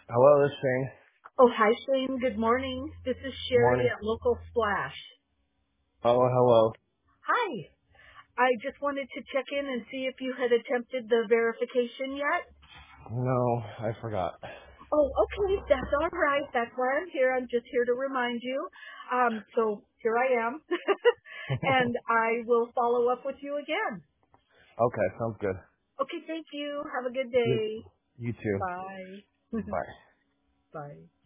Hello, this thing. Oh, hi, Shane. Good morning. This is Sherry Morning. at Local Splash. Oh, hello. Hi. I just wanted to check in and see if you had attempted the verification yet. No, I forgot. Oh, okay. That's all right. That's why I'm here. I'm just here to remind you. So here I am. And I will follow up with you again. Okay, sounds good. Okay, thank you. Have a good You, day. you too. Bye. Bye. Bye.